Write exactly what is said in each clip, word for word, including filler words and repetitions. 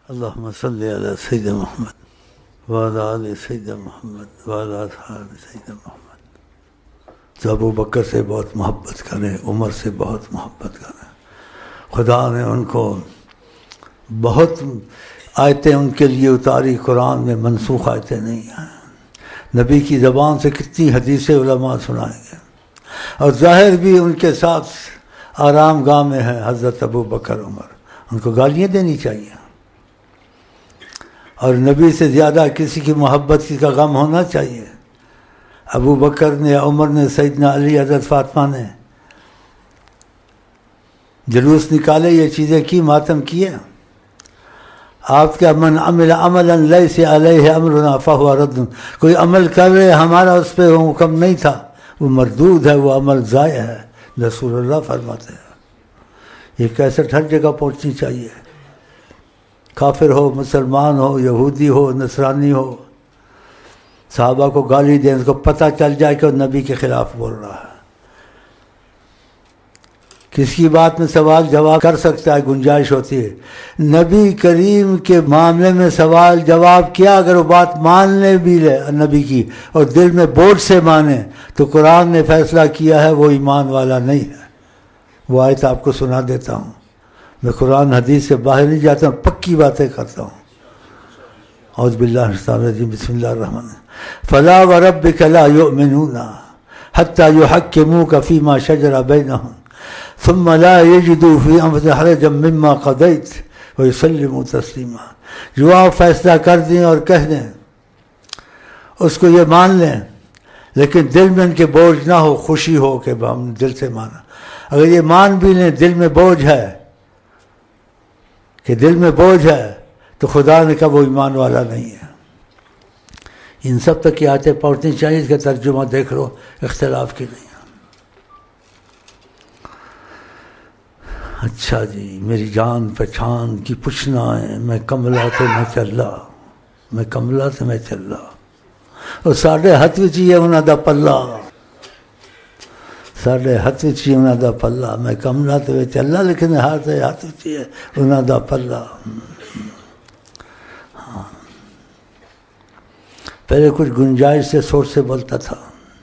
اللهم صل علی سیدنا محمد وعلی آل سیدنا محمد وعلی اصحاب سیدنا محمد. تو ابو بکر سے بہت محبت کریں، عمر سے بہت محبت کریں. خدا نے ان کو بہت آیتیں ان کے لیے اتاری، قرآن میں منسوخ آیتیں نہیں ہیں. نبی کی زبان سے کتنی حدیثیں علماء سنائیں گے. اور ظاہر بھی ان کے ساتھ آرام گاہ میں ہے حضرت ابو بکر عمر، ان کو گالیاں دینی چاہیے. اور نبی سے زیادہ کسی کی محبت کی کا غم ہونا چاہیے. ابو بکر نے، عمر نے، سیدنا علی، حضرت فاطمہ نے جلوس نکالے، یہ چیزیں کی، ماتم کیے. آپ کا من عمل عملا لیس علیہ امرنا فہو رد، کوئی عمل کر رہے ہمارا اس پہ حکم نہیں تھا، وہ مردود ہے، وہ عمل ضائع ہے. رسول اللہ فرماتے ہیں. یہ کیسٹ ہر جگہ پہنچنی چاہیے. کافر ہو، مسلمان ہو، یہودی ہو، نصرانی ہو، صحابہ کو گالی دیں، اس کو پتہ چل جائے کہ وہ نبی کے خلاف بول رہا ہے. کس کی بات میں سوال جواب کر سکتا ہے، گنجائش ہوتی ہے. نبی کریم کے معاملے میں سوال جواب کیا، اگر وہ بات مان لے بھی لے نبی کی اور دل میں بوجھ سے مانے، تو قرآن نے فیصلہ کیا ہے وہ ایمان والا نہیں ہے. وہ آیت آپ کو سنا دیتا ہوں. میں قرآن حدیث سے باہر نہیں جاتا ہوں، پکی باتیں کرتا ہوں. اعوذ باللہ من الشیطان الرجیم، بسم اللہ الرحمن الرحیم. فلا وربک لا یؤمنون حتی یحکموک فیما شجر بینہم ثم لا یجدوا فی انفسہم حرجا مما قضیت ویسلموا تسلیما. جو آپ فیصلہ کر دیں اور کہہ دیں اس کو یہ مان لیں، لیکن دل میں ان کے بوجھ نہ ہو، خوشی ہو کہ ہم نے دل سے مانا. اگر یہ مان بھی لیں دل میں بوجھ ہے، کہ دل میں بوجھ ہے، تو خدا نے کہا وہ ایمان والا نہیں ہے. ان سب تک کی آیتیں پہنچنی چاہیے. اس کا ترجمہ دیکھ لو، اختلاف کی نہیں ہے. اچھا جی، میری جان پہچان کی پوچھنا ہے، میں کملا تے میں چلا، میں کملا تے میں چلا، اور ساڈے ہاتھ وچ ہی ہے انہاں دا پلہ، ساڈے ہاتھ وچ ہی انہاں دا پلہ. میں کملا تے میں چلا، لیکن ہاتھ ہاتھ وچ ہی ہے انہاں دا پلہ. ہاں، پہلے کچھ گنجائش سے سوچ سے بولتا تھا.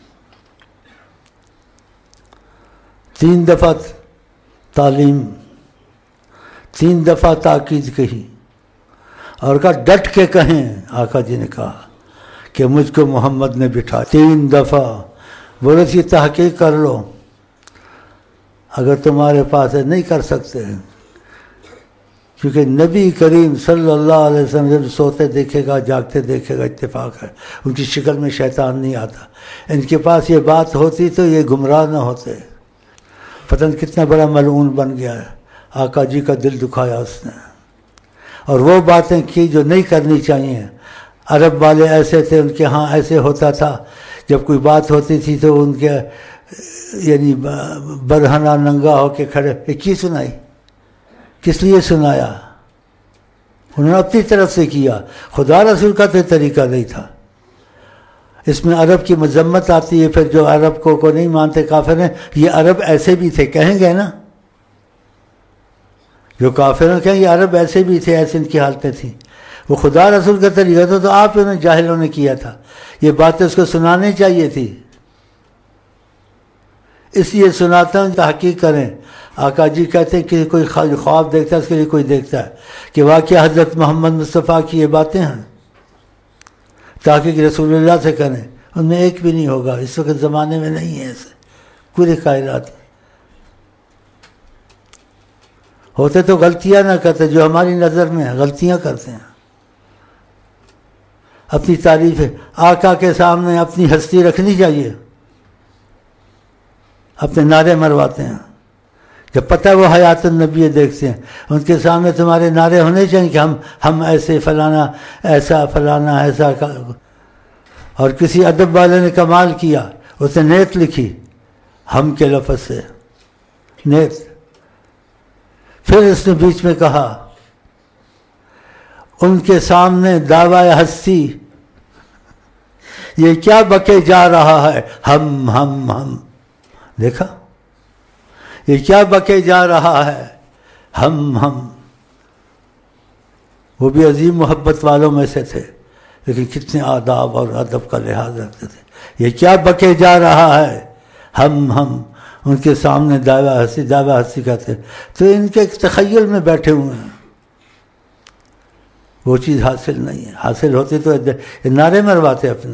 تین دفعہ تعلیم، تین دفعہ تاکید کہی، اور کہا ڈٹ کے کہیں. آقا جی نے کہا کہ مجھ کو محمد نے بٹھا. تین دفعہ بولے تھی تحقیق کر لو، اگر تمہارے پاس ہے نہیں کر سکتے، کیونکہ نبی کریم صلی اللہ علیہ وسلم جب سوتے دیکھے گا، جاگتے دیکھے گا، اتفاق ہے ان کی شکل میں شیطان نہیں آتا. ان کے پاس یہ بات ہوتی تو یہ گمراہ نہ ہوتے. پتہ نہیں کتنا بڑا ملعون بن گیا ہے. آقا جی کا دل دکھایا اس نے، اور وہ باتیں کی جو نہیں کرنی چاہیے. عرب والے ایسے تھے، ان کے ہاں ایسے ہوتا تھا، جب کوئی بات ہوتی تھی تو ان کے یعنی برہنہ ننگا ہو کے کھڑے. یہ کی سنائی، کس لیے سنایا؟ انہوں نے اپنی طرف سے کیا، خدا رسول کا تو طریقہ نہیں تھا. اس میں عرب کی مذمت آتی ہے. پھر جو عرب کو کو نہیں مانتے کافر ہیں، یہ عرب ایسے بھی تھے کہیں گے نا. جو کافر ہیں کہیں یہ عرب ایسے بھی تھے، ایسے ان کی حالتیں تھیں. وہ خدا رسول کا طریقہ تھا، تو آپ انہوں نے جاہلوں نے کیا تھا. یہ باتیں اس کو سنانی چاہیے تھی. اس لیے سناتا ہوں، تحقیق کریں. آقا جی کہتے ہیں کہ کوئی خواب دیکھتا ہے، اس کے لیے کوئی دیکھتا ہے کہ واقعہ حضرت محمد مصطفیٰ کی یہ باتیں ہیں، تحقیق رسول اللہ سے کریں. ان میں ایک بھی نہیں ہوگا. اس وقت زمانے میں نہیں ہے ایسے پورے کائنات میں. ہوتے تو غلطیاں نہ کرتے، جو ہماری نظر میں ہیں غلطیاں کرتے ہیں. اپنی تعریف ہے آقا کے سامنے اپنی ہستی رکھنی چاہیے. اپنے نعرے مرواتے ہیں، جب پتہ وہ حیات النبی دیکھتے ہیں، ان کے سامنے تمہارے نعرے ہونے چاہیے کہ ہم ہم ایسے فلانا، ایسا فلانا، ایسا. اور کسی ادب والے نے کمال کیا، اس نے نیت لکھی ہم کے لفظ سے، نیت. پھر اس نے بیچ میں کہا ان کے سامنے دعوی ہستی، یہ کیا بکے جا رہا ہے، ہم ہم ہم. دیکھا یہ کیا بکے جا رہا ہے، ہم ہم. وہ بھی عظیم محبت والوں میں سے تھے، لیکن کتنے آداب اور ادب کا لحاظ رکھتے تھے۔ یہ کیا بکے جا رہا ہے، ہم ہم ان کے سامنے دعویٰ ہنسی دعویٰ ہنسی کرتے، تو ان کے ایک تخیل میں بیٹھے ہوئے ہیں، وہ چیز حاصل نہیں ہے۔ حاصل ہوتی تو نعرے مرواتے اپنے۔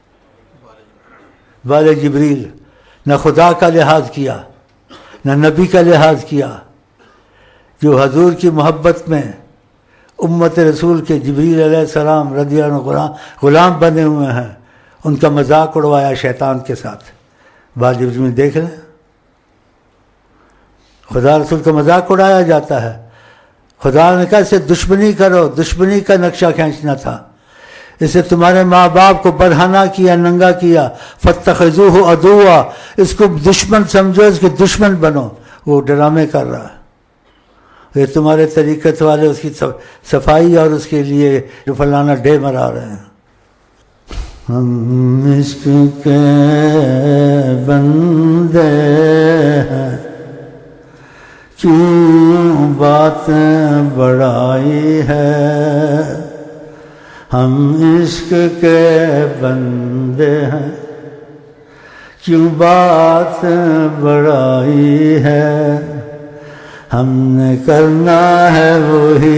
بال جبریل نہ خدا کا لحاظ کیا نہ نبی کا لحاظ کیا، جو حضور کی محبت میں امت رسول کے جبریل علیہ السلام رضی اللہ عنہ غلام غلام بنے ہوئے ہیں، ان کا مذاق اڑوایا شیطان کے ساتھ۔ بال جبریل میں دیکھ لیں، خدا رسول کا مذاق اڑایا جاتا ہے۔ خدا نے کہا اسے دشمنی کرو، دشمنی کا نقشہ کھینچنا تھا، اسے تمہارے ماں باپ کو برہنہ کیا، ننگا کیا، فاتخذوہ عدوا، اس کو دشمن سمجھو، اس کے دشمن بنو۔ وہ ڈرامے کر رہا ہے، یہ تمہارے طریقت والے اس کی صفائی اور اس کے لیے جو فلانا ڈے مرا رہے ہیں۔ ہم عشق کے بندے ہیں، کیوں بات بڑائی ہے، ہم عشق کے بندے ہیں، کیوں بات بڑائی ہے، ہم نے کرنا ہے وہی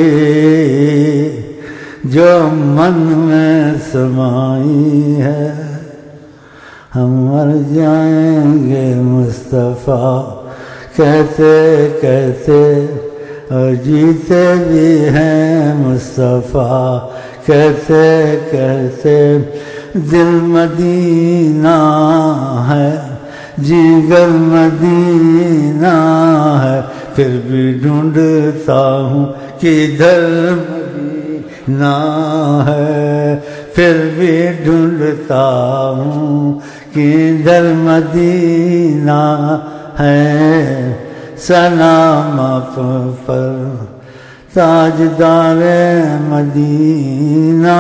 جو من میں سمائی ہے، ہم مر جائیں گے مصطفیٰ کہتے کہتے، اور جیتے بھی ہیں مصطفیٰ کہتے کہتے، دل مدینہ ہے جگر مدینہ ہے، پھر بھی ڈھونڈتا ہوں کدھر مدینہ ہے، پھر بھی ڈھونڈتا ہوں کدھر مدینہ ہے، سلام آپ پر تاجدار مدینہ،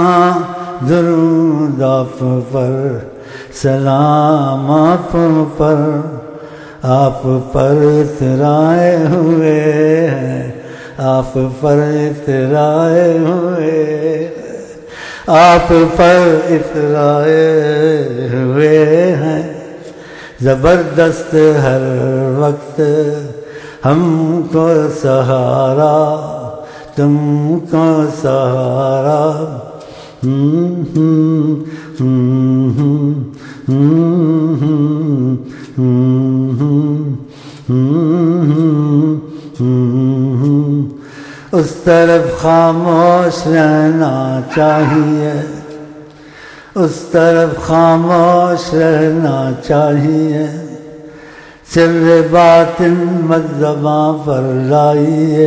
درود آپ پر، سلام آپ پر، آپ پر اترائے ہوئے ہیں، آپ پر اترائے ہوئے، آپ پر اترائے ہوئے ہیں، زبردست ہر وقت ہم کو سہارا، تم کو سہارا، ہم ہم ہم ہم ہم اس طرف خاموش رہنا چاہیے، اس طرف خاموش رہنا چاہیے، سر باطن مت زباں پر لائیے،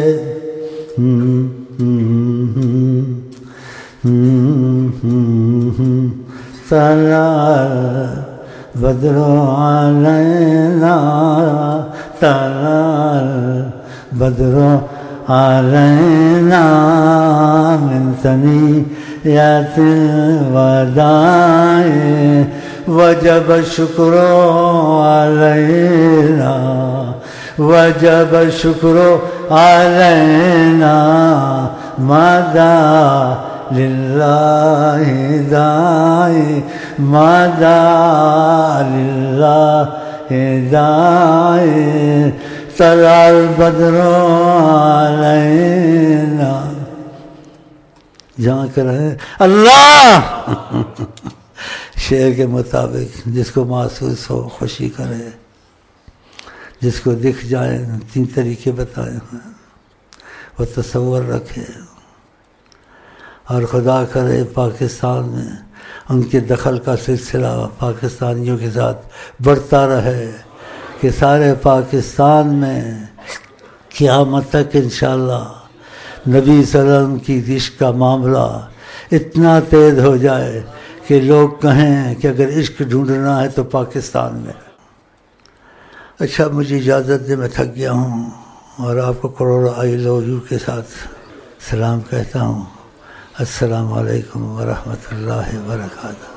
طلع بدر علینا، طلع بدر علینا من ثنیات الوداع، وجب الشکر علینا، وجب الشکر علینا، ماذا للہ داعی، ماذا للہ داعی، طلع البدر علینا۔ جہاں کر رہے اللہ شعر کے مطابق جس کو محسوس ہو خوشی کرے، جس کو دکھ جائے، تین طریقے بتائے ہیں، وہ تصور رکھے، اور خدا کرے پاکستان میں ان کے دخل کا سلسلہ پاکستانیوں کے ساتھ بڑھتا رہے، کہ سارے پاکستان میں قیامت تک انشاءاللہ نبی صلی اللہ علیہ وسلم کی عشق کا معاملہ اتنا تیز ہو جائے کہ لوگ کہیں کہ اگر عشق ڈھونڈنا ہے تو پاکستان میں۔ اچھا مجھے اجازت دے، میں تھک گیا ہوں، اور آپ کو کروڑ آئی لو یو کے ساتھ سلام کہتا ہوں۔ السلام علیکم ورحمۃ اللہ وبرکاتہ۔